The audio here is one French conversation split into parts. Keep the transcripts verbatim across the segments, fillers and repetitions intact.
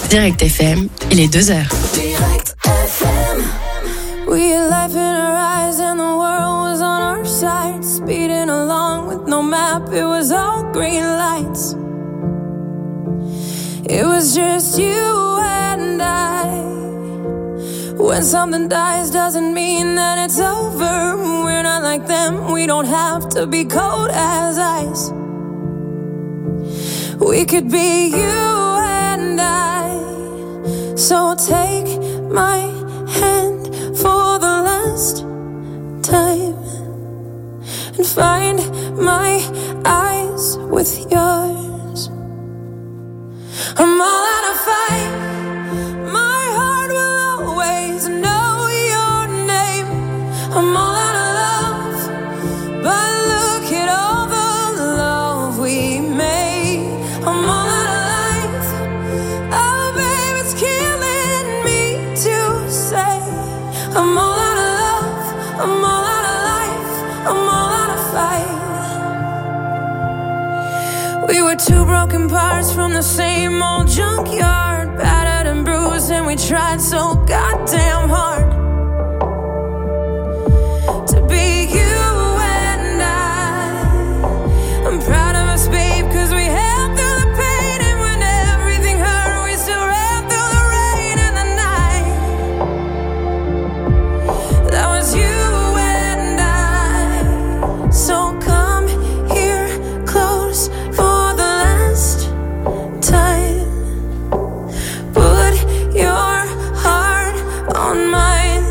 Direct F M, il est deux heures. Direct F M. We had life in our eyes and the world was on our side. Speeding along with no map, it was all green lights. It was just you and I. When something dies doesn't mean that it's over. We're not like them, we don't have to be cold as ice. We could be you and I. So take my hand for the last time and find my eyes with yours. I'm all out of fight. My heart will always know your name. I'm all out of love, but look at all the love we made. I'm all out of life. Oh, babe, it's killing me to say. I'm all out of love. I'm all out of life. I'm all out of fight. We were two broken parts from the same old junkyard, battered and bruised, and we tried so goddamn hard to be you and I. I'm proud of us, babe, cause we held through the pain, and when everything hurt, we still ran through the rain and the night. That was you and I. So come here close for the last time. Put your heart on mine.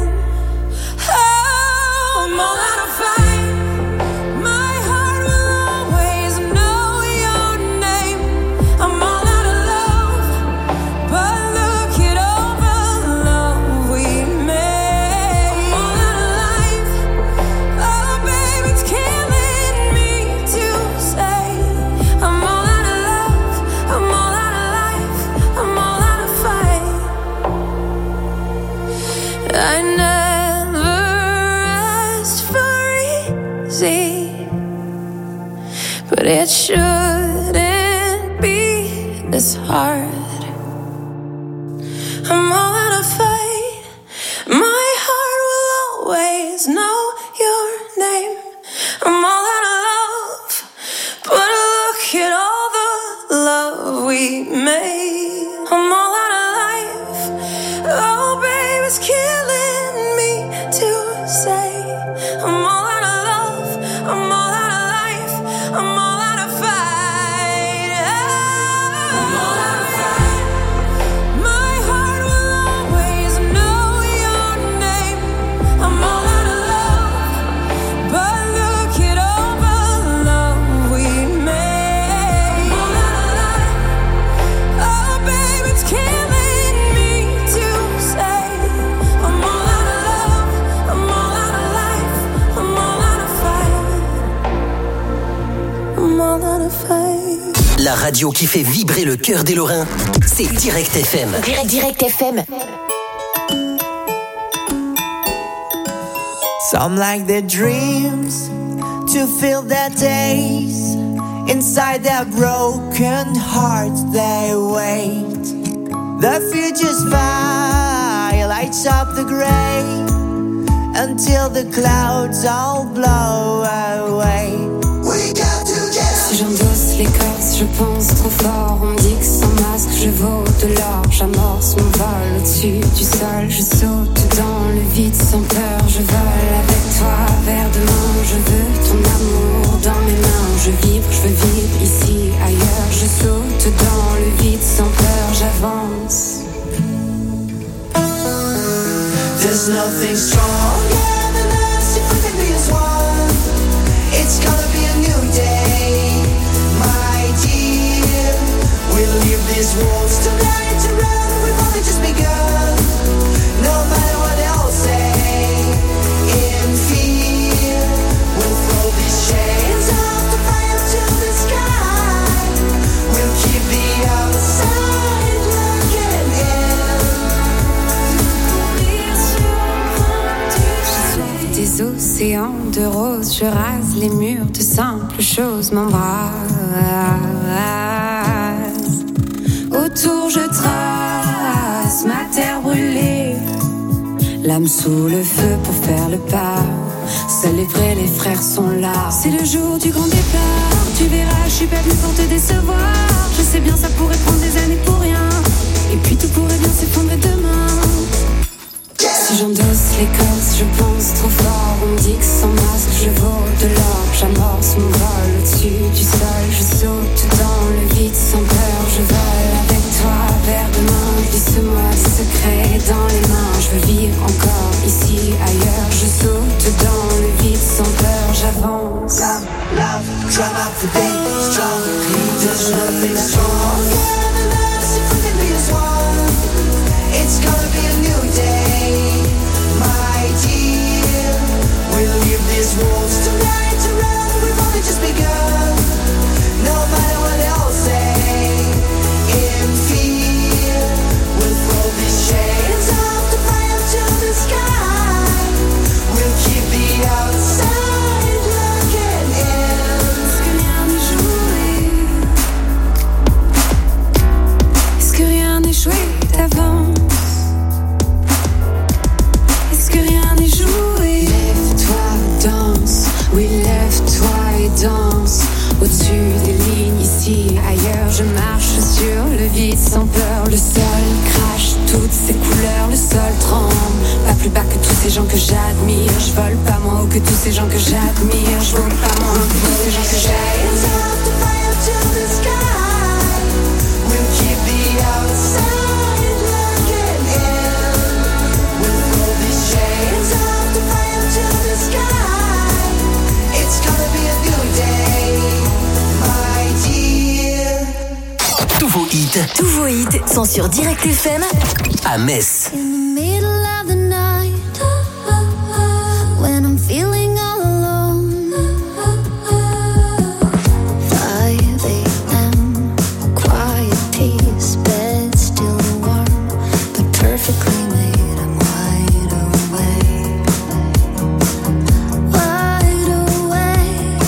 Oh, I'm all out of fight. My heart will always know your name. I'm all out of love, but look at all the love we made. I'm all out of life. Oh, babe, it's killing me to say. I'm all out of love. I'm all out of life. I'm all out of fight. I never asked for easy, but it shouldn't be this hard. I'm all out of fight. My heart will always know your name. I'm all out of love, but look at all the love we made. I'm all out of life. Oh, babe, it's killing me to say. I'm all out of love. I'm all out of life. I'm all out of fight. I'm all out of fight. My heart will always know your name. I'm all out of love, but look at all the love we made. I'm all out of life. Oh, babe, it's killing me to say. I'm all out of love. I'm all out of life. I'm all out of fight. I'm all out of fight. La radio qui fait vibrer le cœur des Lorrains, c'est Direct F M. Direct, Direct F M. Some like their dreams to feel their days. Inside their broken hearts they wait. The future's fire lights up the gray until the clouds all blow away. We got together. Si j'endosse l'écorce, je pense trop fort. On me dit que sans masque, je vaux de l'or. J'amorce mon vol au-dessus du sol. Je saute dans le vide sans peur. Je vole avec toi vers demain. Je veux ton amour dans mes mains. Je vibre, je veux vivre ici, ailleurs. Je saute dans le vide sans peur. J'avance. There's nothing stronger than us if we can be as one. It's gonna be a new day, my dear. We'll leave these walls tonight to run. We've only just begun. No matter what they'll say, in fear, we'll throw these chains off the fire to the sky. We'll keep the outside looking in. Des océans de roses, je rase les murs de simples choses, m'embrasse. Autour je trace danse, ma terre brûlée. L'âme sous le feu pour faire le pas. Seuls les vrais, les frères sont là. C'est le jour du grand départ. Tu verras, je suis pas venue pour te décevoir. Je sais bien, ça pourrait prendre des années pour rien. Et puis tout pourrait bien s'effondrer demain. Si j'endosse l'écorce, je pense trop fort. On me dit que sans masque, je vaux de l'or. J'amorce mon vol au-dessus du sol. Je saute dans le vide sans peur. Je vole avec toi vers demain. Glisse-moi des secrets dans les mains. Je veux vivre encore ici, ailleurs. Je saute dans le vide sans peur. J'avance. Love, love, try not to be strong. There's nothing strong. It's gonna be a new day, my dear. We'll leave these walls tonight to run. We've only just begun. No matter what they'll say, in fear, we'll throw these chains off to fly up to the sky. We'll keep the outside looking in. Est-ce que rien n'est joué? Est-ce que rien n'est joué d'avant? Oui, lève-toi et danse. Au-dessus des lignes, ici, ailleurs. Je marche sur le vide sans peur. Le sol crache toutes ses couleurs. Le sol tremble. Pas plus bas que tous ces gens que j'admire. Je vole pas moins haut que tous ces gens que j'admire. Je vole pas moins haut que tous ces gens que j'admire. We'll keep the outside looking in. We'll throw these chains up to fly up to the sky. It's gonna be a new day, my dear. Tous vos hits, Tous vos hits sont sur Direct F M à Metz. In the middle of the night, when I'm feeling all alone, five a.m. quiet peace, bed still warm, but perfectly made. I'm wide awake, wide awake.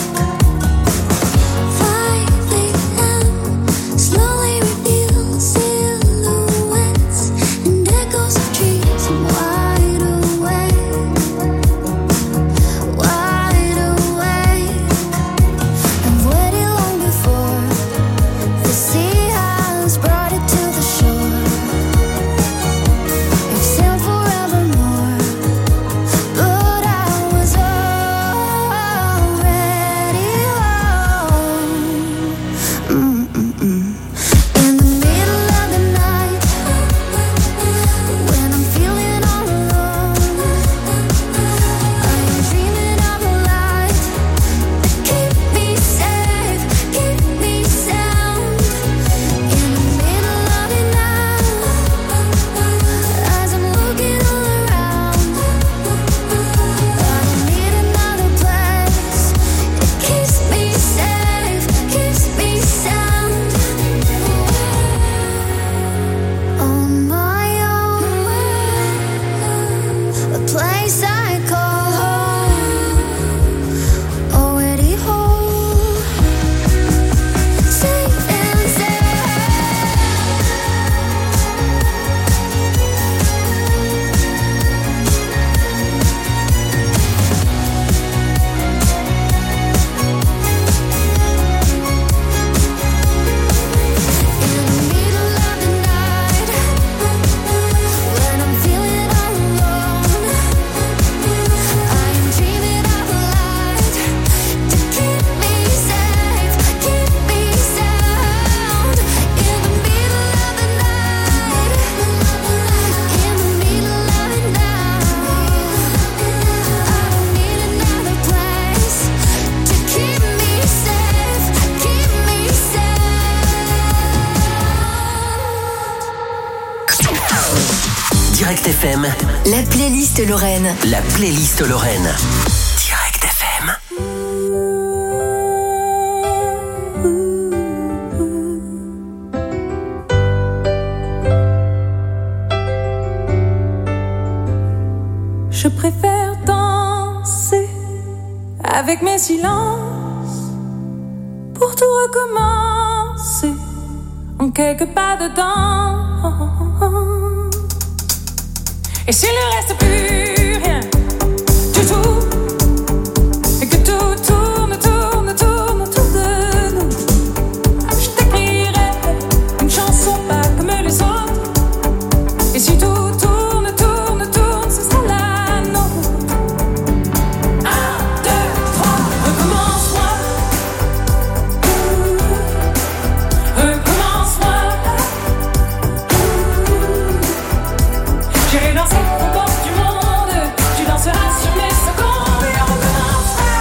five a.m. slowly reveals silhouettes and echoes of dreams. I'm wide awake, wide awake. I've waited long before the sea has brought it to the shore. I've sailed forevermore, but I was already home. Mm-mm-mm. In the middle of the night, when I'm feeling all alone, I am dreaming of a light that keep me safe, keep me sound. In the middle of it now, as I'm looking all around, I don't need another place. It keeps me safe, keeps me sound. On my own, a place I call home, already home, safe and in the middle of the night, when I'm feeling all alone, I am dreaming of a light to keep me safe, keep me sound. In the middle of the night, in the middle of it now, I don't need another place to keep me safe, keep me sound. Direct F M, La playlist Lorraine. la playlist Lorraine. Direct F M. Je préfère danser avec mes silences pour tout recommencer en quelques pas de danse. Et s'il ne reste plus rien du tout, et que tout tourne, tourne, tourne autour de nous, je t'écrirai une chanson pas comme les autres. Et si tout tourne, tourne, tourne, ce sera la nôtre. Un, deux, trois, recommence-moi. Recommence-moi. J'irai danser aux portes du monde. Tu danseras sur mes secondes. Et on recommencera.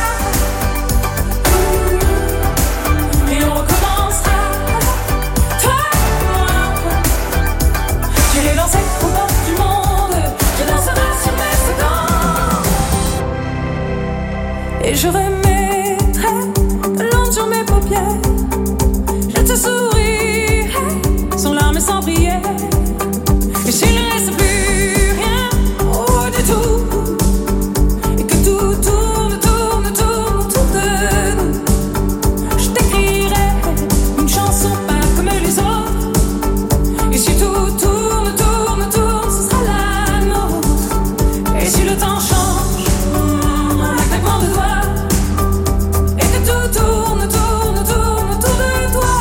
Et on recommencera. Toi et moi. J'irai danser aux portes du monde. Tu danseras sur mes secondes. Et je remettrai de l'encre sur mes paupières. Je te sourirai sans larmes et sans prière. Et s'il ne reste plus rien, oh du tout, et que tout tourne, tourne, tourne autour de nous, je t'écrirai une chanson pas comme les autres. Et si tout tourne, tourne, tourne, ce sera la nôtre. Et si le temps change, en un claquement de doigts, et que tout tourne, tourne, tourne autour de toi.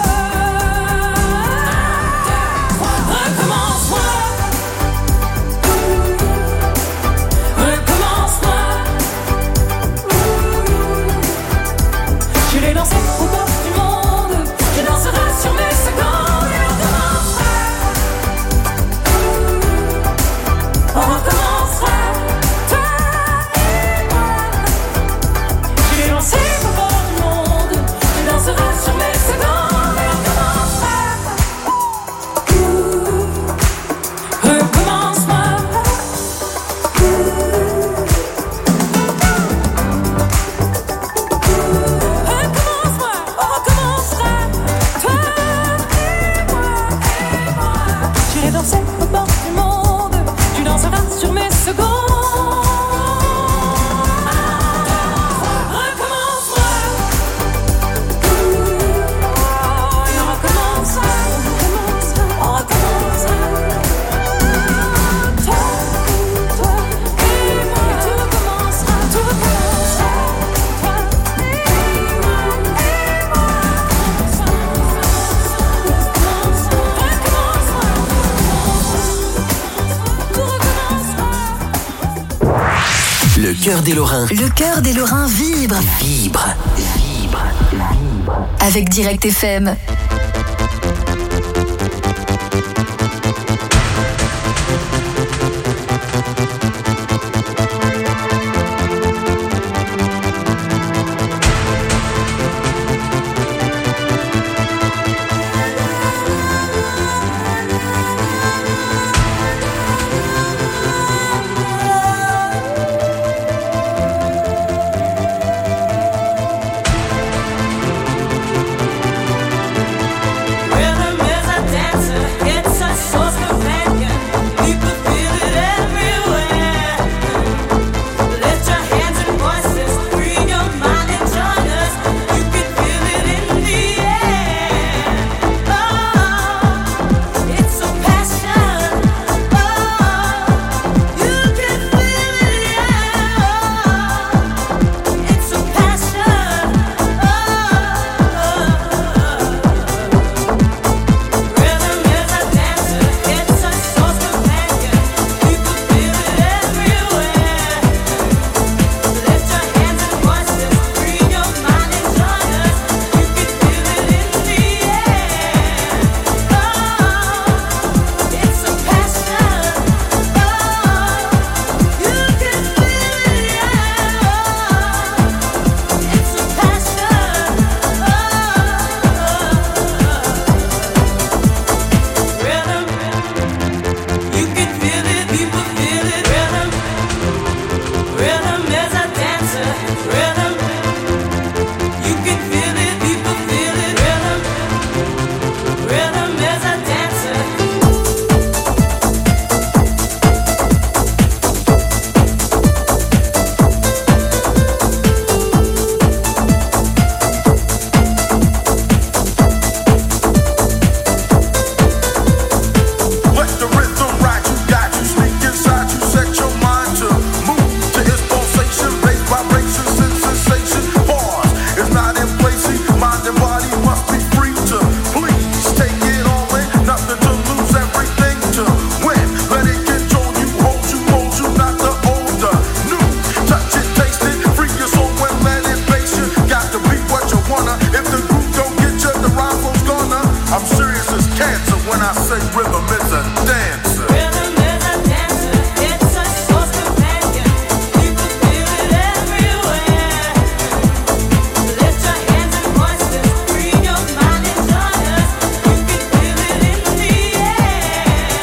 Recommence-moi. Recommence-moi. J'irai danser aux portes du monde. Je danserai sur mes secondes. Et on commencera. On recommencera. Toi et moi. J'irai danser aux portes du monde. Je danserai sur mes secondes. Et on commencera. Recommence-moi. Recommence-moi, on recommencera. Toi et moi, et moi. J'irai danser aux portes du monde. Tu danseras sur mes secondes. Recommence-moi. Et on recommencera. On recommencera. Toi, toi et moi. Et tout recommencera. Tout recommencera. Toi et moi, et moi. Tout recommencera. Le cœur des Lorrains Le cœur des Lorrains vibre vibre. Vibre. Vibre. avec Direct F M. Recommence-moi. rhythm is a dancer. Rhythm is a dancer, it's a source companion. You can feel it everywhere. Lift your hands and voices, free your mind and join us. You can feel it in the air.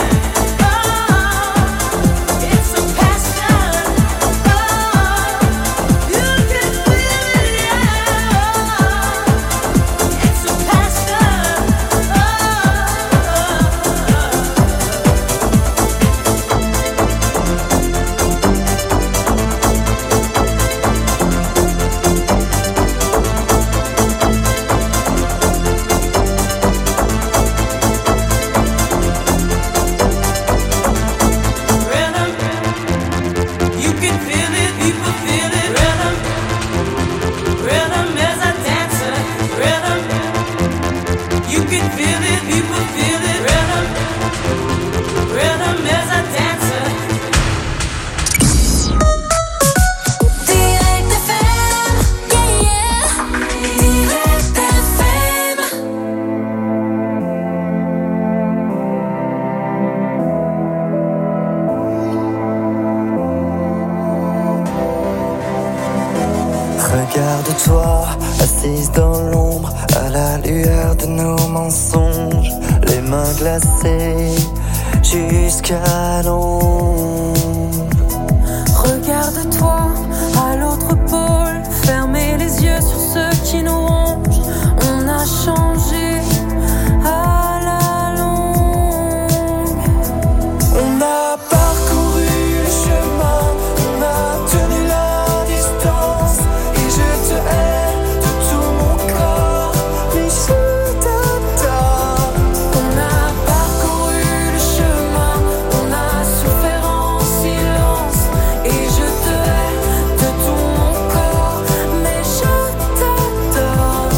Oh, it's a passion. Oh, you can feel it, yeah. It's a passion. Oh. Rhythm, you can feel it, people feel it. Rhythm, rhythm is a dancer. Rhythm, you can feel it, people feel it. Rhythm, rhythm is a dancer. Direct F M, yeah, yeah. Direct F M. Regarde-toi, assise dans l'ombre, à la lueur de nos mensonges, les mains glacées jusqu'à l'ombre. Regarde-toi à l'autre pôle, fermez les yeux sur ceux qui nous rongent. On a changé à la longue. On a parcouru le chemin, on a tenu la distance, et je te hais de tout mon corps, mais je t'adore. On a parcouru le chemin, on a souffert en silence, et je te hais de tout mon corps, mais je t'adore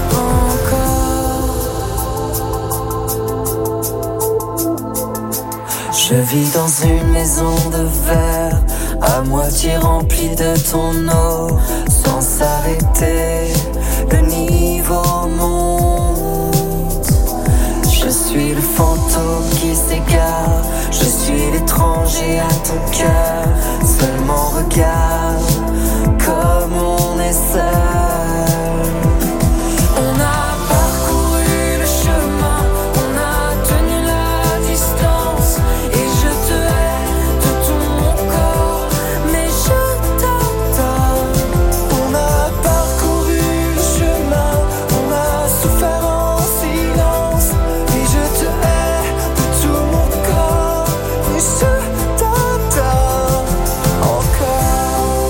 encore. Je vis dans une maison de verre, à moitié remplie de ton eau, sans s'arrêter, le niveau monte. Je suis le fantôme qui s'égare, je suis l'étranger à ton cœur, seulement regarde comme on est seul. On a parcouru le chemin, on a tenu la distance, et je te hais de tout mon corps, mais je t'adore. On a parcouru le chemin, on a souffert en silence, et je te hais de tout mon corps, mais je t'adore encore.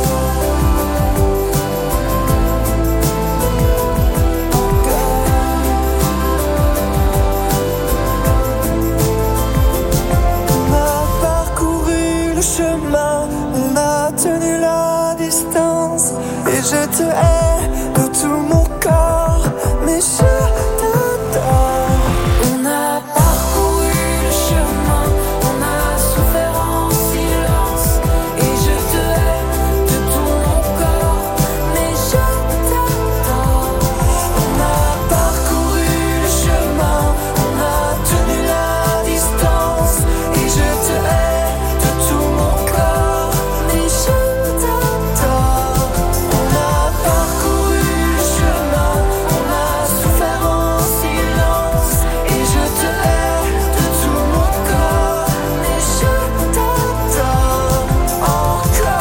On a parcouru le chemin, on a tenu la distance, et je te hais de tout mon corps, mais je t'adore. On a parcouru le chemin, on a souffert en silence, et je te hais de tout mon corps, mais je t'adore. On a parcouru le chemin, on a tenu la distance, et je te hais de tout mon corps, mais je t'adore. On a parcouru le chemin, on a souffert en silence, et je te hais de tout mon corps, mais je t'adore encore,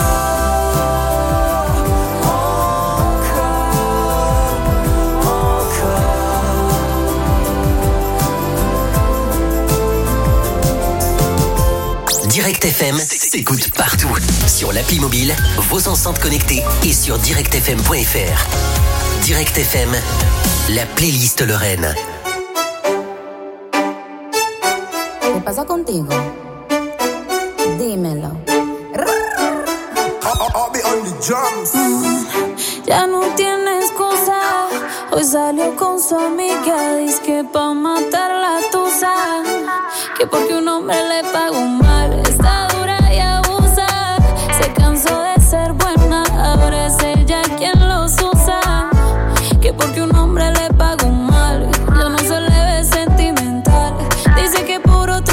encore. Direct F M s'écoute partout. Sur l'appli mobile, vos enceintes connectées et sur direct f m point f r. Direct F M, la playlist Lorraine. ¿Qué pasa contigo? Dímelo. I'll be on the drums. Ya no tiene excusa, hoy salió con su amiga, dice que pa' matar la tusa, que porque un hombre le pagó mal, está dura y abusa, se cansó de ser buena, ahora es ella quien los usa, que porque un hombre le pagó mal, ya no se le ve sentimental, dice que puro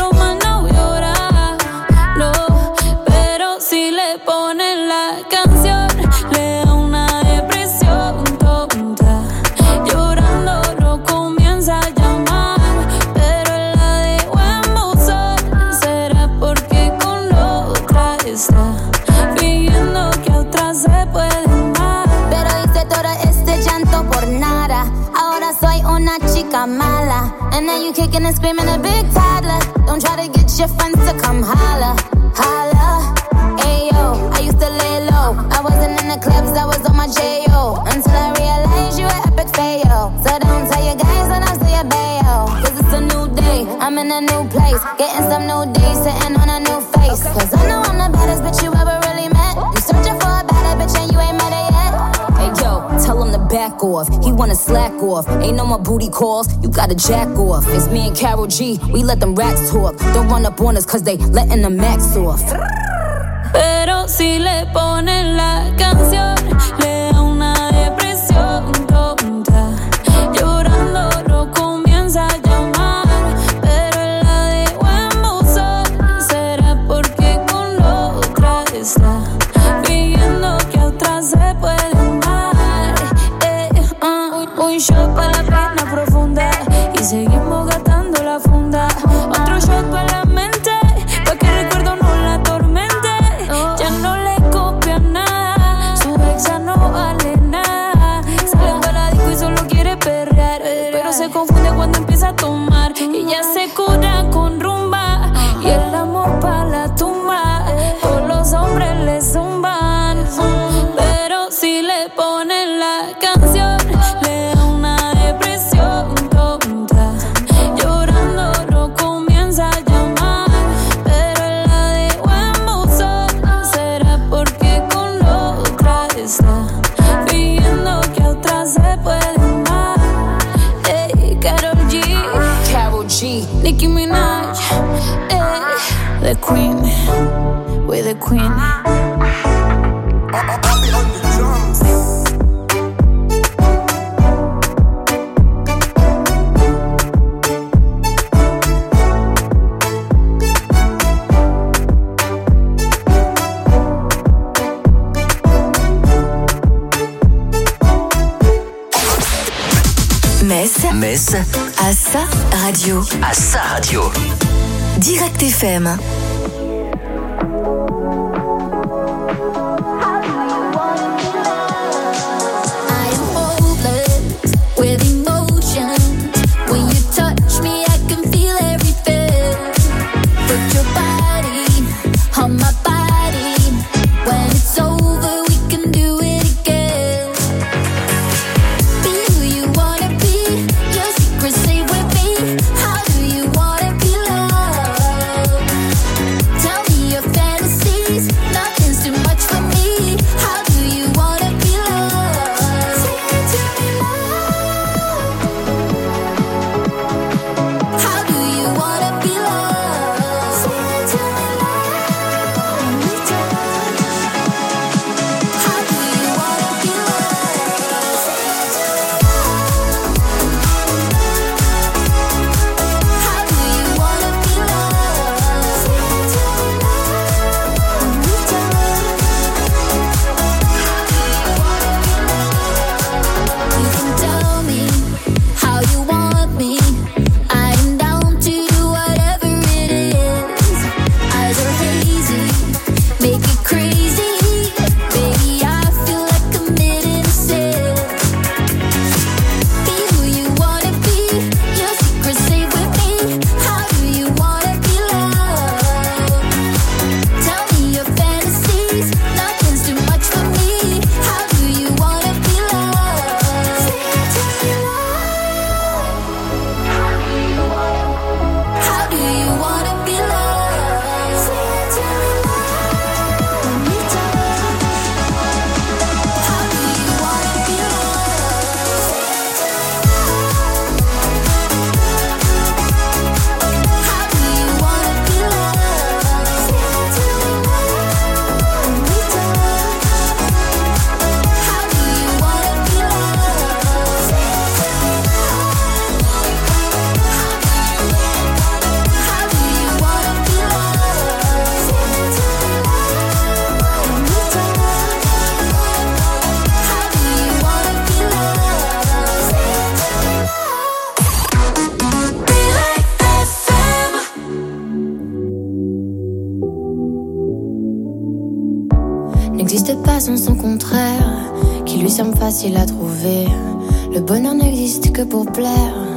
like I'm mala. And now you kicking and screaming a big toddler. Don't try to get your friends to come holla, holla. Ayo, I used to lay low. I wasn't in the clubs, I was on my J O. Until I realized you were epic fail. So don't tell your guys when I say a bail. Cause it's a new day, I'm in a new place. Getting some new days, sitting on a new face. Cause I know I'm the baddest bitch you ever really met. You searching for a better bitch and you ain't met her yet. Hey yo, tell him to back off. He wanna slack off. Ain't no more booty calls, you gotta jack off. It's me and Karol G, we let them rats talk. Don't run up on us cause they letting the max off. Pero si le ponen la canción, le da una depresión tonta. Llorando no comienza a llamar, pero él la dejó en buzón. Será porque con la otra está pidiendo que a otra se puede amar. Eh, uh, un shot para la pena profunda y seguimos gastando la funda. Otro shot para la mente, pa' que el recuerdo no la atormente. Ya no le copia nada, su ex ya no vale nada. Sale para la disco y solo quiere perrear, pero se confunde cuando empieza a tomar. Y ya se cura con rumba y el amor pa' la tumba. Todos los hombres le zumban, pero si le ponen la canción, le da una depresión tonta. Llorando no comienza a llamar, pero él la dejó en buzón. Será porque con la otra está pidiendo que a otra se puede amar. Ey, Karol G, Karol G, Nicki Minaj, ey, the queen, we're the queen. Bobby on the drums. Metz, Metz, à sa radio. à sa radio. Direct F M. N'existe pas sans son contraire, qui lui semble facile à trouver. Le bonheur n'existe que pour plaire.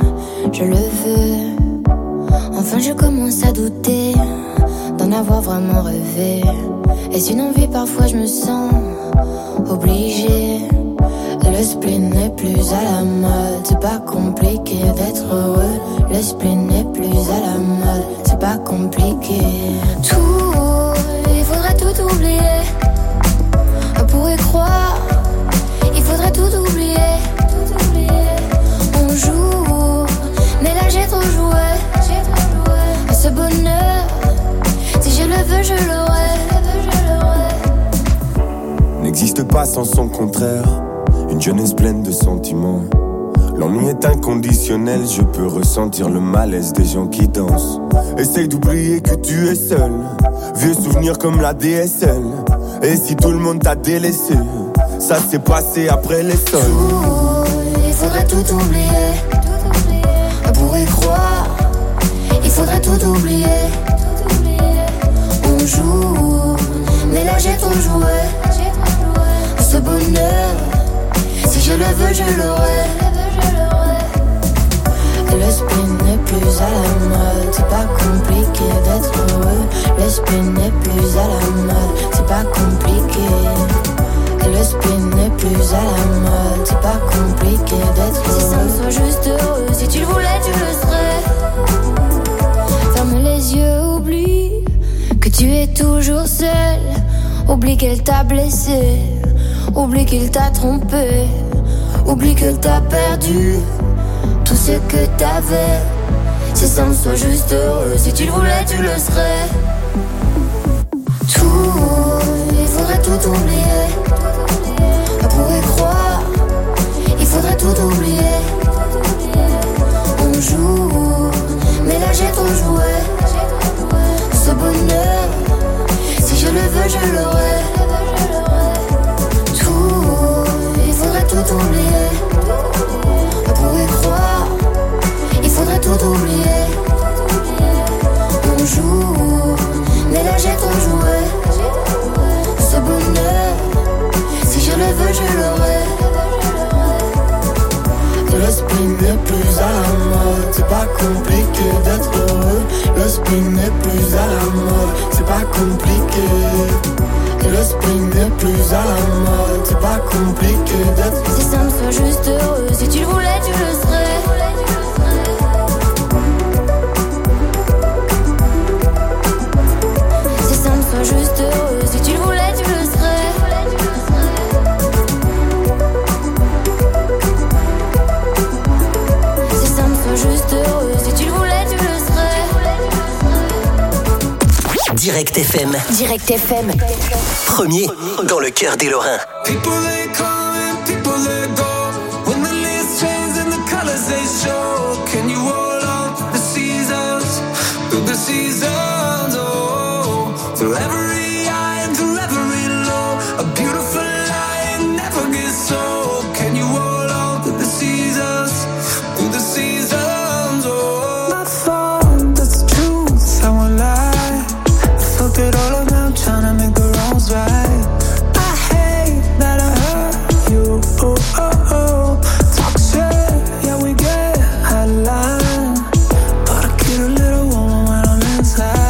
je le veux. Enfin je commence à douter d'en avoir vraiment rêvé. Est-ce une envie? Parfois je me sens obligée. Le spleen n'est plus à la mode. C'est pas compliqué d'être heureux. Le spleen n'est plus à la mode. C'est pas compliqué. Tout, il faudrait tout oublier. On pourrait croire, il faudrait tout oublier. On joue, mais là j'ai trop joué. Ce bonheur, si je le veux, je l'aurai. N'existe pas sans son contraire. Une jeunesse pleine de sentiments. L'ennui est inconditionnel. Je peux ressentir le malaise des gens qui dansent. Essaye d'oublier que tu es seul. Vieux souvenirs comme la D S L. Et si tout le monde t'a délaissé, ça s'est passé après les sols. Tout, il faudrait tout oublier. On pourrait croire, il faudrait tout oublier. On joue, mais là j'ai trop joué. Ce bonheur, si je le veux, je l'aurai. Le spleen n'est plus à la mode. C'est pas compliqué d'être heureux. Le spleen n'est plus à la mode. C'est pas compliqué. Le spleen n'est plus à la mode. C'est pas compliqué d'être heureux. Si simple, sois juste heureux. Si tu le voulais, tu le serais. Ferme les yeux, oublie que tu es toujours seul. Oublie qu'elle t'a blessé. Oublie qu'il t'a trompé. Oublie que t'as perdu tout ce que t'avais. C'est simple, sois juste heureux. Si tu le voulais, tu le serais. Tout, il faudrait tout oublier. On pourrait croire, il faudrait tout oublier. On joue, mais là j'ai trop joué. Ce bonheur, si je le veux, je l'aurai. Tout, il faudrait tout oublier. On pourrait croire, il faudrait tout oublier. On joue, mais là j'ai trop joué. Ce bonheur, si je le veux, je l'aurai. Le spleen n'est plus à la mode. C'est pas compliqué d'être heureux. Le spleen n'est plus à la mode. C'est pas compliqué. Le spleen n'est plus à la mode. C'est pas compliqué d'être. C'est simple, sois juste heureux. Si tu le voulais, tu le serais. C'est simple, sois juste heureux. Si tu le voulais, tu le serais. C'est simple, sois juste heureux. Si tu le voulais, tu le serais. Direct F M. Direct F M. Premier dans le cœur des Lorrains. People they come and people they go. When the leaves change and the colors they show. Can you hold on through the seasons? Through the seasons, oh. Through every high and through every low. A beautiful lie never gets old. Can you hold on through the seasons? Through the seasons, oh. I thought that's the truth, I won't lie. I fucked it all up now, trying to make the wrongs right. Talk shit, yeah we get hot line, but I get a little warmer when I'm inside.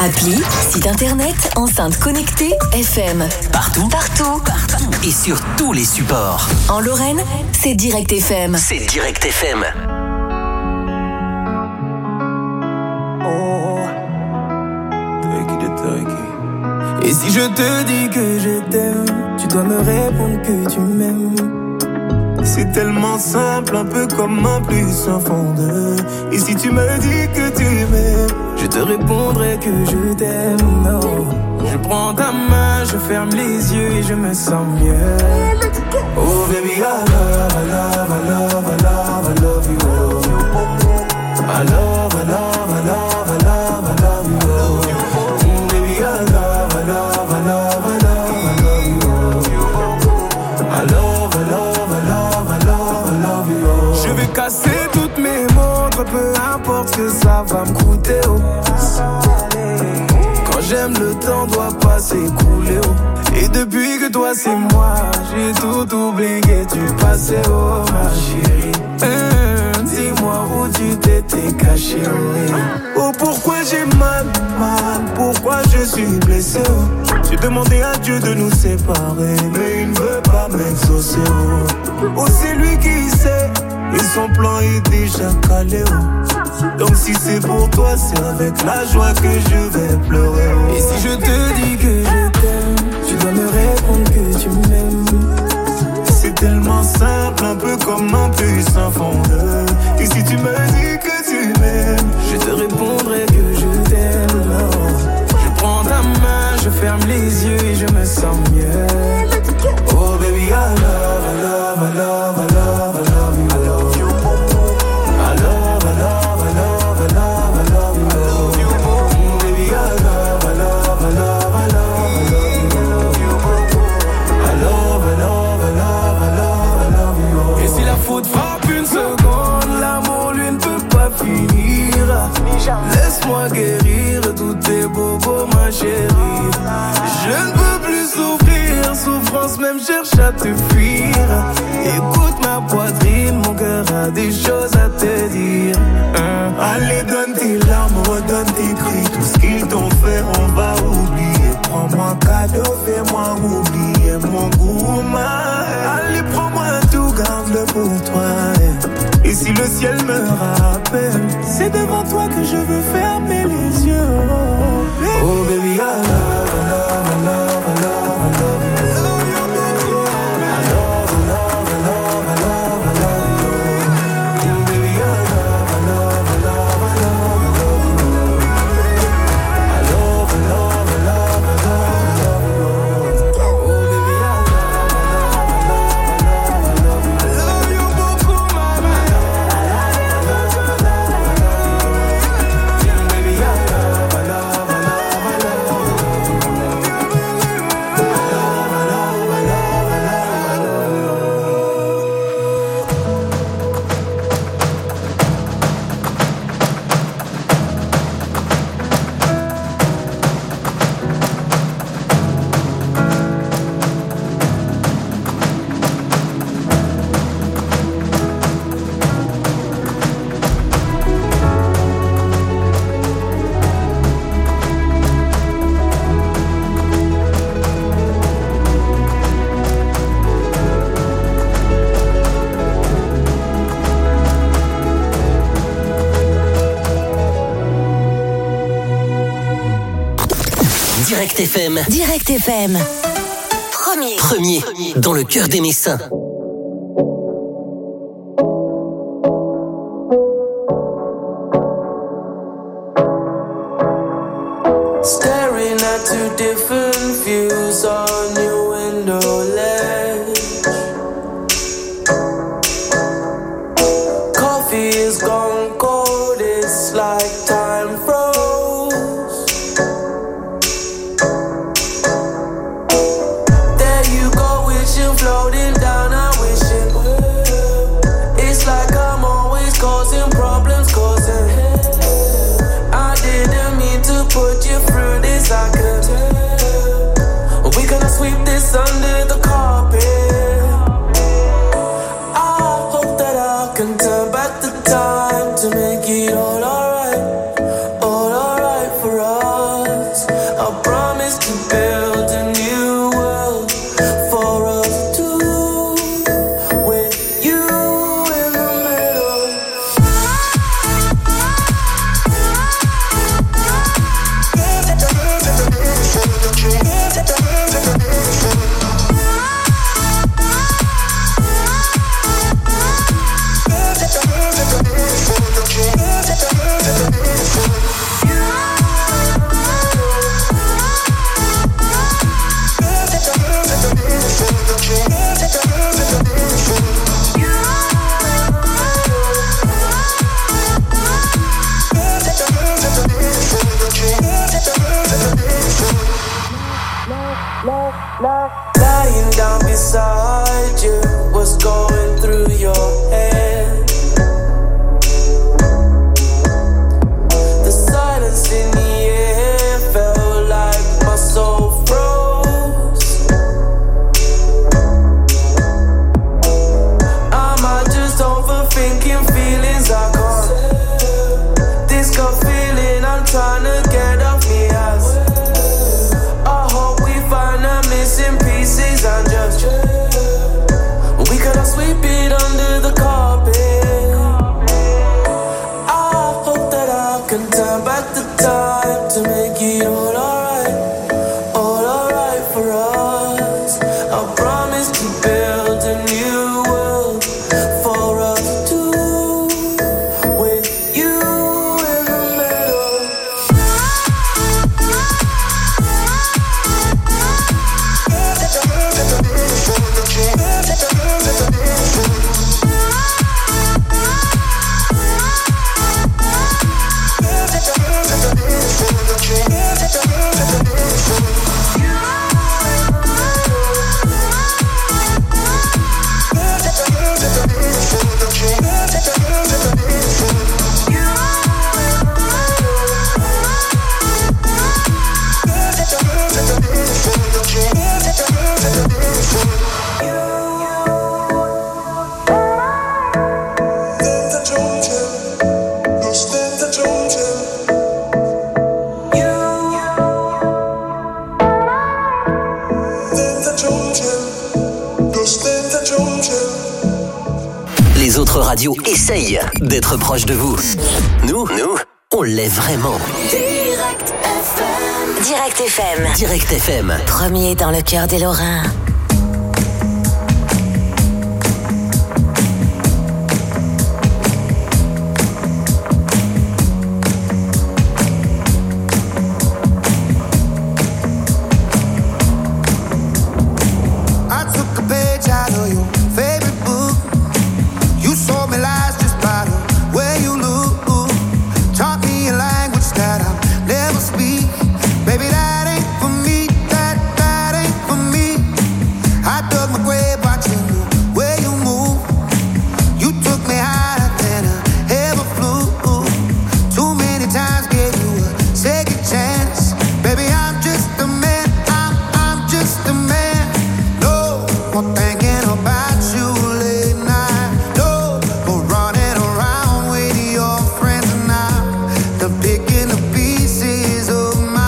Appli, site internet, enceinte connectée, F M. Partout, Partout, partout et sur tous les supports. En Lorraine, c'est Direct F M. C'est Direct F M. Oh, take it, take it. Et si je te dis que je t'aime, tu dois me répondre que tu m'aimes. C'est tellement simple, un peu comme un plus un fond de. Et si tu me dis que tu m'aimes, je te répondrai que je t'aime. Oh. Je prends ta main, je ferme les yeux et je me sens mieux. Oh baby, I love, I love, I love, I love, I love you. I love, I love, I love, I love, I love you. Oh baby, I love, I love, I love, I love, I love you. I love, I love, I love, I love, I love you. Je vais casser toutes mes montres, peu importe ce que ça va me coûter. Oh. Quand j'aime, le temps doit pas s'écouler. Oh. Et depuis que toi c'est moi, j'ai tout oublié, tu passais, oh ma chérie. Hum, dis-moi où tu t'étais caché. Oh, oh pourquoi j'ai mal, mal, pourquoi je suis blessé. Oh. J'ai demandé à Dieu de nous séparer, mais il ne veut pas m'exaucer. Oh, oh c'est lui qui sait, et son plan est déjà calé. Oh. Donc si c'est pour toi, c'est avec la joie que je vais pleurer. Oh. Et si je te dis que je t'aime, tu dois me répondre que tu m'aimes. C'est tellement simple, un peu comme un puissant fondeur. Et si tu me dis que tu m'aimes, je te répondrai que je t'aime. Oh. Je prends ta main, je ferme les yeux et je me sens mieux. Oh baby, I love, I love, I love, I love, I love you. I love you. I love, I love, I love, I love, I love you. I love you. Oh baby, I love, I love, I love, I love, I love you. I love, I love, I love, I love, I love you. Et si la faute frappe une seconde, l'amour lui ne peut pas finir. Laisse-moi guérir tous tes bobos, ma chérie. Je ne peux plus souffrir, souffrance même cherche à te fuir. Écoute ma poitrine, mon cœur a des choses à te dire. hein. Allez donne tes larmes, redonne tes cris. Tout ce qu'ils t'ont fait on va oublier. Prends-moi un cadeau, fais-moi oublier mon goût. Allez prends-moi tout, garde-le pour toi. Et si le ciel me rappelle, c'est devant toi que je veux fermer les yeux. Oh baby, oh, baby I love, I love, I love, I love, I love you. Direct F M. Direct F M. Premier. Premier. Dans le cœur des Messins. Staring at two different views on your window ledge. Coffee is gone cold, it's like time froze. There you go, wishing floating down, I wish it would. It's like I'm always causing problems, causing I didn't mean to put you through this, I could tell. We gonna sweep this under the carpet. I hope that I can turn back the time to make it all alright, all alright for us. promise to build a new world for us two, with you in the middle. Lying down beside you, what's going through your head? The silence in the air felt like my soul froze. Am I just overthinking feelings I can't? This gut feeling I'm trying to get off me ass. I hope we find the missing pieces and just we could have sweep it under the carpet. I hope that I can turn back the time to make it all alright, all alright for us. I promise to build a new world for us two, with you in the middle. Les autres radios essayent d'être proches de vous. Nous, nous, on l'est vraiment. Direct F M. Direct F M. Direct F M. Premier dans le cœur des Lorrains. I took a page out of your favorite book. You sold me lies just by the way you look. Taught me a language that I'll never speak. Baby, that ain't for me. That, that ain't for me. I dug my grave watching the way you move. You took me higher than I ever flew. Too many times gave you a second chance. Baby, I'm just a man. I'm, I'm just a man. No more thinking about you late night. No more running around with your friends and I. The picking the pieces of my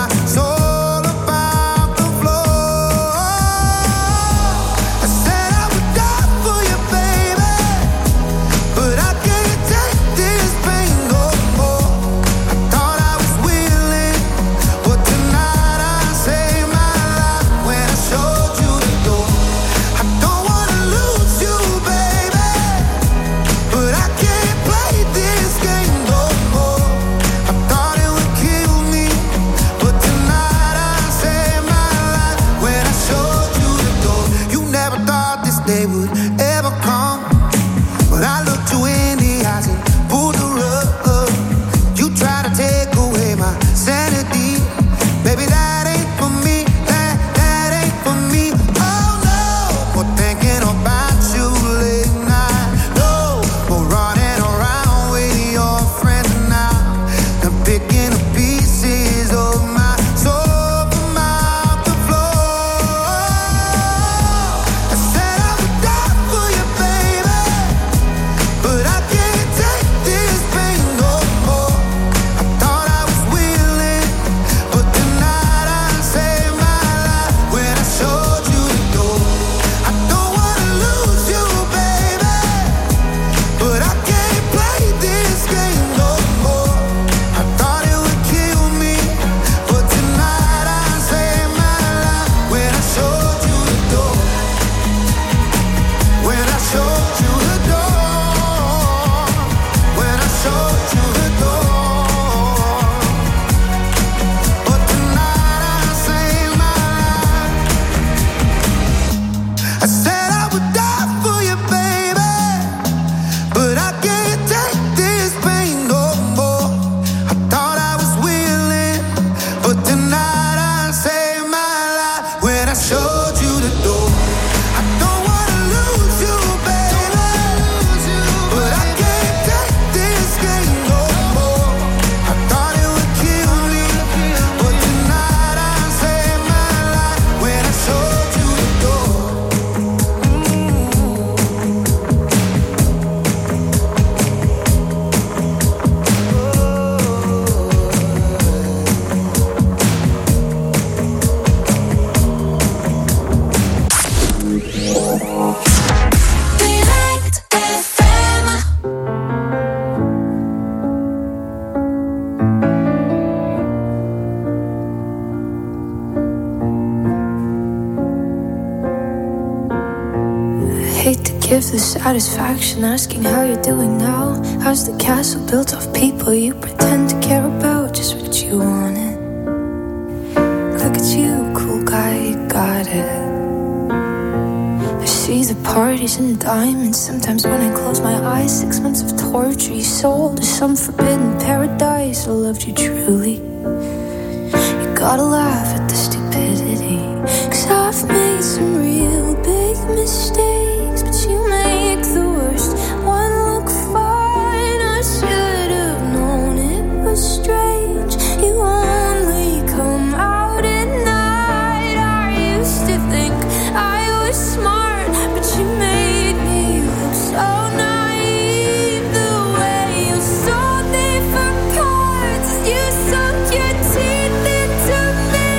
give the satisfaction asking how you're doing now. How's the castle built of people you pretend to care about? Just what you wanted. Look at you, cool guy, you got it. I see the parties and diamonds. Sometimes when I close my eyes, six months of torture you sold to some forbidden paradise. I loved you truly. You gotta laugh at the stupidity, 'cause I've made some real big mistakes, but you make the worst one look fine. I should have known it was strange. You only come out at night. I used to think I was smart, but you made me look so naive. The way you sold me for parts, you sunk your teeth into me.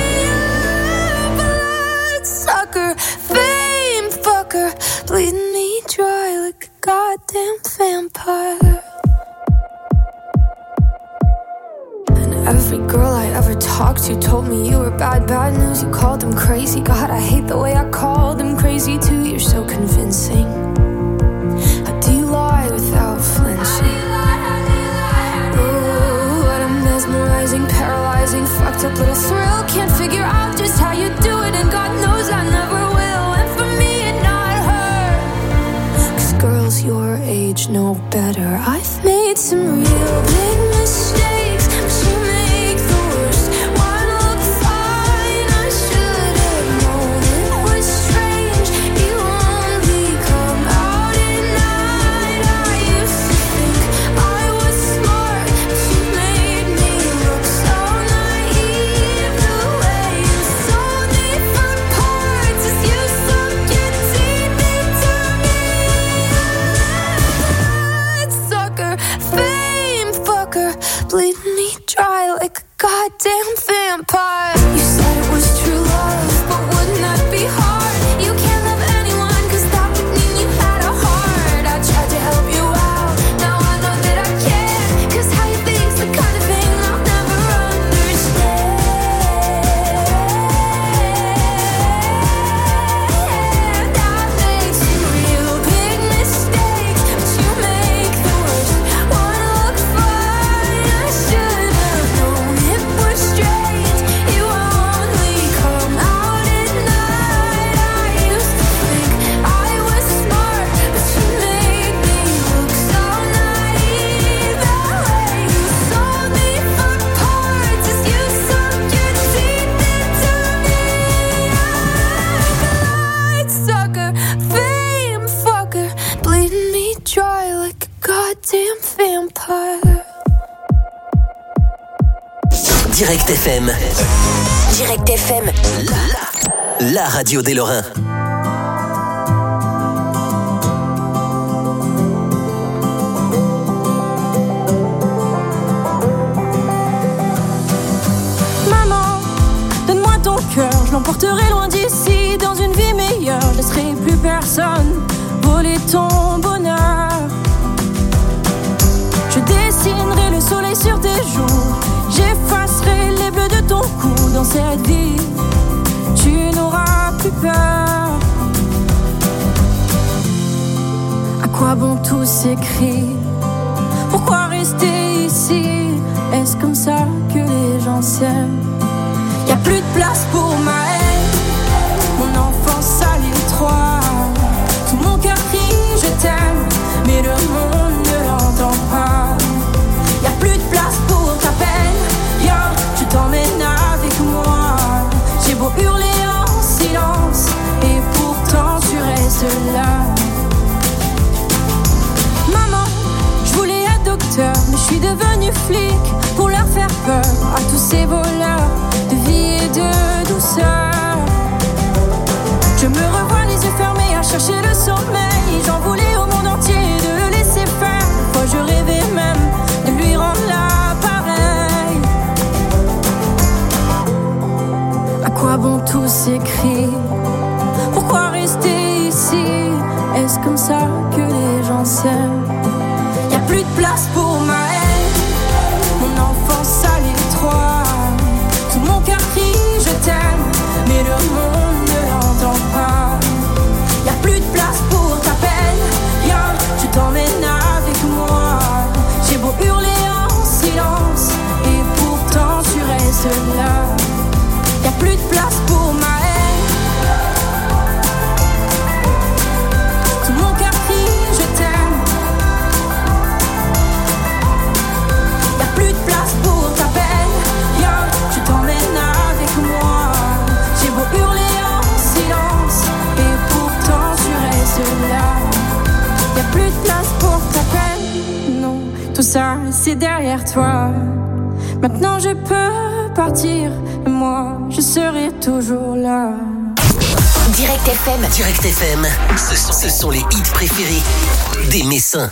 Bloodsucker, fame fucker, bleeding me dry like a goddamn vampire. And every girl I ever talked to told me you were bad, bad news. You called them crazy. God, I hate the way I called them crazy too. You're so convincing. How do you lie without flinching? Ooh, what a mesmerizing, paralyzing, fucked up little thrill. Can't figure out just how you do it, and God knows I never will. And for me and not her, 'cause girls your age know better. I've made some real big mistakes, but you make the worst one look fine. I should have known it was strange. You only come out at night. I used to think I was smart, but you made me look so naive. The way you sold me for parts is you sunk your teeth into me. Bloodsucker, fame fucker, bleeding me dry like a goddamn vampire. You said it was true love, but wouldn't that be hard? You can't love anyone, 'cause that would mean you had a heart. I tried to help you out, now I know that I can't, 'cause how you think's the kind of thing I'll never understand. I've made some real big mistakes, but you make the worst one look fine. I should have known it was strange. You only come out at night. I used to think I was smart, but you made me look so naive. The way you sold me for parts is you sunk your teeth into me. Bloodsucker, fame fucker, bleeding me dry like a goddamn vampire. Direct F M, Direct F M. la radio des Lorrains. Maman, donne-moi ton cœur, je l'emporterai loin d'ici. Dans une vie meilleure, je laisserai plus personne voler ton bonheur. Je dessinerai le soleil sur tes joues, j'effacerai les bleus de ton cou. Dans cette vie, tu n'auras plus peur. À quoi bon tous ces cris? Pourquoi rester ici? Est-ce comme ça que les gens s'aiment? Y'a plus de place pour ma haine, mon enfance à l'étroit. Tout mon cœur crie je t'aime, mais le monde ne l'entend pas. Y'a plus de place pour ta peine, viens, je t'emmène avec moi. J'ai beau hurler en silence, et pourtant tu restes là. Maman, je voulais être docteur, mais je suis devenue flic pour leur faire peur à tous ces voleurs de vie et de douceur. Je me revois les yeux fermés à chercher le sommeil. J'en voulais au monde entier de le laisser faire. Parfois je rêvais même de lui rendre l'appareil. À quoi bon tous ces cris? Pourquoi rester ici? Est-ce comme ça que les gens s'aiment? Y'a plus de place pour ma haine, mon enfance à l'étroit. Tout mon cœur crie je t'aime, mais le monde ne l'entend pas. Y'a plus de place pour ta peine. ça, c'est derrière toi. Maintenant je peux partir, et moi, je serai toujours là. Direct F M. Direct F M. Ce sont, ce sont les hits préférés des Messins.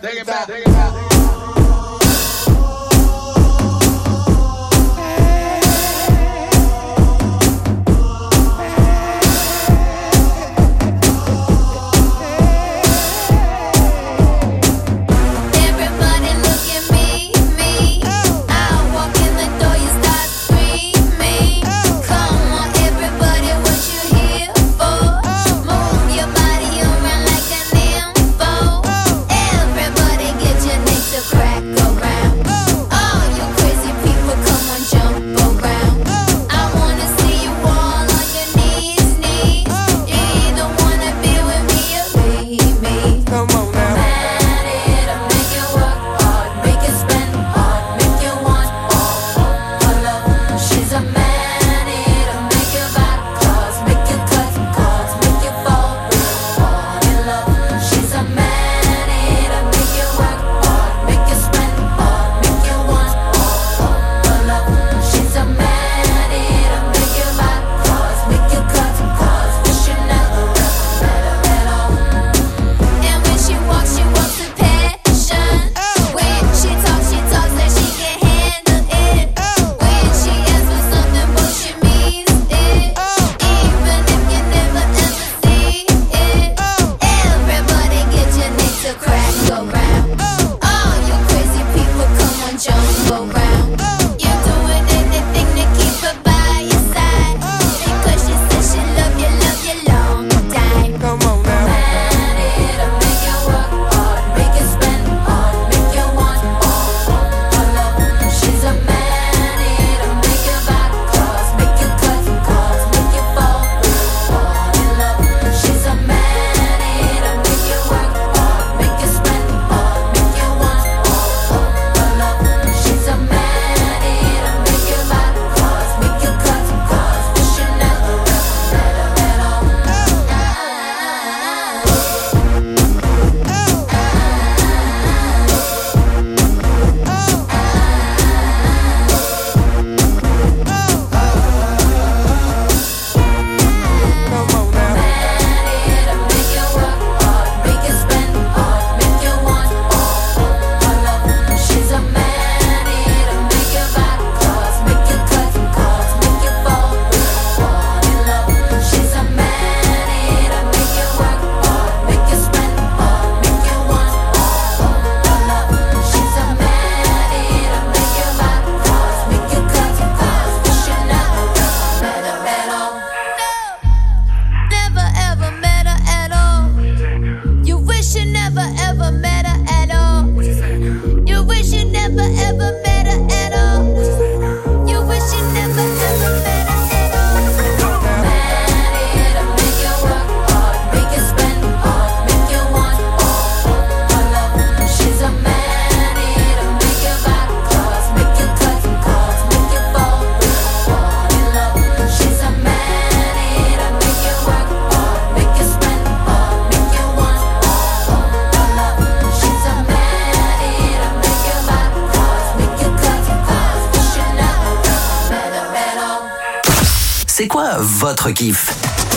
C'est quoi votre kiff?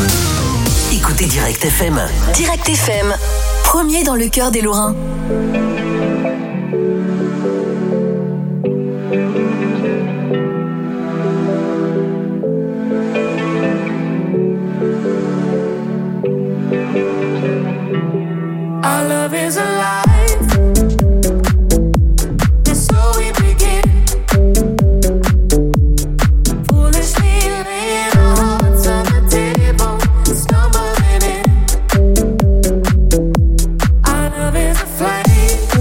Écoutez Direct F M. Direct F M, premier dans le cœur des Lorrains. Our love is alive. And so we begin. Foolishly laying our hearts on the table, stumbling in. Our love is a flame.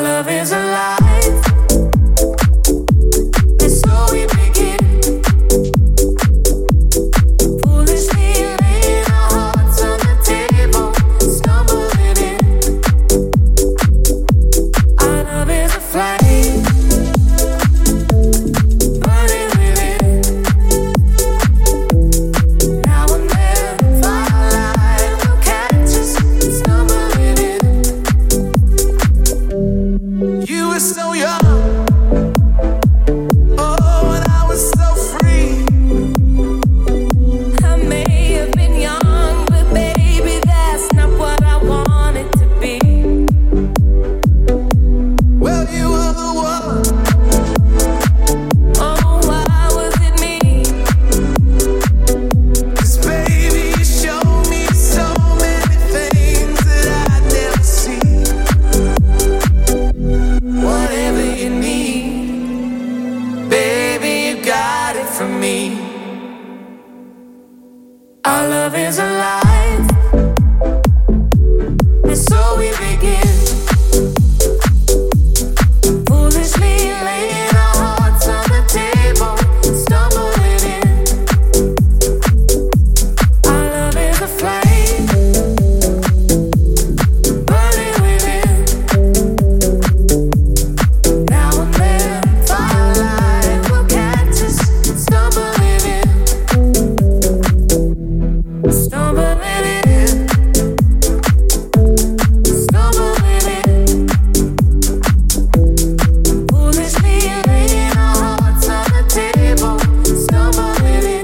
Our love is alive. And so we begin. Foolishly laying our hearts on the table, stumbling in. Our love is a flame, burning within. Now and then, firelight will catch us stumbling in. You were so young, oh, and I was so free. I may have been young, but baby, that's not what I wanted to be. Well, you were the one. Oh, why was it me? 'Cause baby, you showed me so many things that I'd never see. Whatever you need, baby, you got it from me. Our love is alive, and so we begin. Foolishly laying our hearts on the table, stumbling in. Our love is a flame, burning within. Now and then, firelight will catch us stumbling in. Stumbling in. Stumbling in. Foolishly laying our hearts on the table, stumbling in.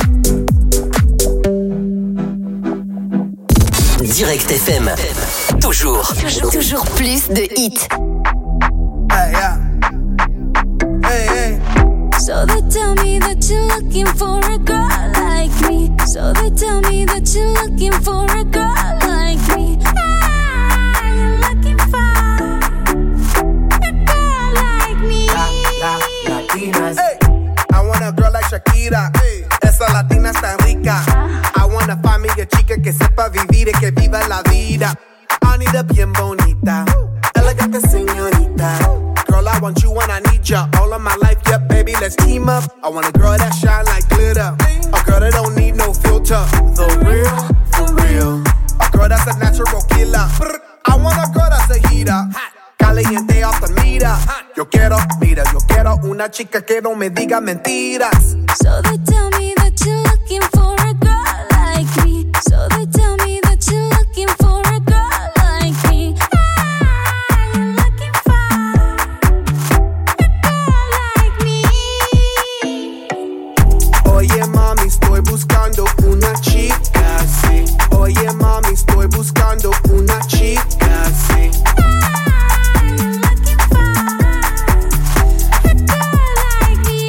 Direct F M. Toujours. Toujours, toujours plus de hits. Hey, yeah. Hey, hey. So they tell me that you're looking for a girl like me. So they tell me that you're looking for a girl like me. Ah, you're looking for a girl like me. La, la, Latinas. Hey, I want a girl like Shakira. Hey, esa latina está rica. I wanna find me a chica que sepa vivir y que viva la vida. I need a bien bonita, elegante señorita. Girl, I want you and I need ya all of my life. Yeah, baby, let's team up. I want a girl that shine like glitter, a girl that don't need no filter. The real, for real. A girl that's a natural killer. I want a girl that's a heater, caliente off the meter. Yo quiero, mira, yo quiero una chica que no me diga mentiras. So they tell me that you're looking for a girl like me. So they tell me that you're looking for a girl like me. Ah, you're looking for a girl like me. Oye mami, estoy buscando una chica, sí. Oye mami, estoy buscando una chica, sí. Ah, you're looking for a girl like me.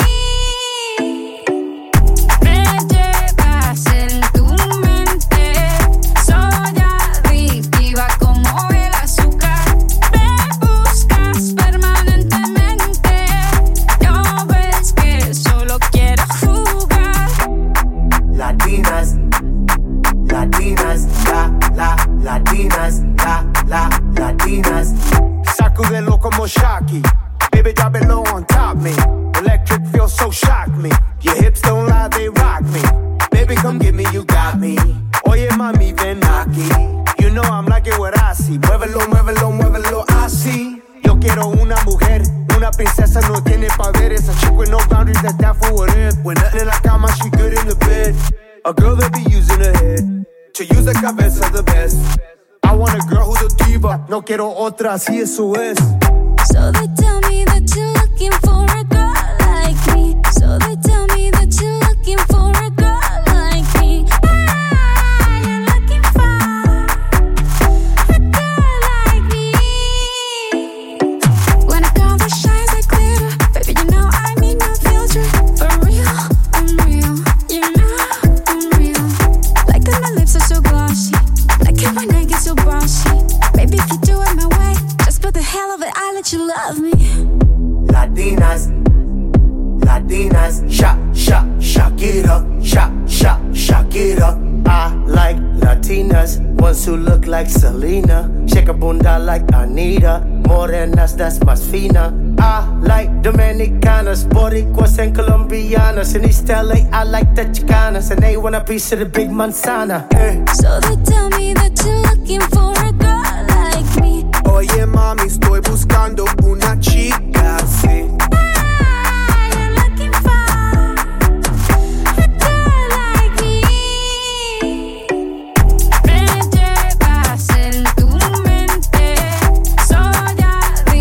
Me llevas en tu mente, soy adictiva como el azúcar. Me buscas permanentemente, no ves que solo quiero jugar. Latinas, Latinas, la, la, Latinas, la, la, Latinas. Sacudelo como Shocky. Baby, drop it low on top me. Electric feels so shock me. Your hips don't lie, they rock me. Baby, come get me, you got me. Oye, mami, ven aquí. You know I'm liking what I see. Muévelo, muévelo, muévelo así. Yo quiero una mujer, una princesa, no tiene poderes. A chick with no boundaries, that's down for whatever. When nothing in la cama, she good in the bed. A girl that be using her head to use the cabeza the best. I want a girl who's a diva. No quiero otra, así eso es. So they tell me that you're looking for a girl like me. So they tell me that you're looking for a girl like me. Ah, you're looking for a girl like me. When a girl that shines like glitter, baby, you know I need no filter. For real, I'm real. You know I'm real. Like that my lips are so glossy. Like how my neck is so bossy. Baby, if you do it my way, just for the hell of it, I let you love me. Latinas, Latinas, sha, sha, Shakira, sha, sha, Shakira. I like Latinas, ones who look like Selena. Shake a bunda like Anita. Morenas, that's más fina. I like Dominicanas, Boricuas and Colombianas. In East L A, I like the Chicanas. And they want a piece of the big manzana. Eh. So they tell me that you're looking for a girl like me. Oye mami, estoy buscando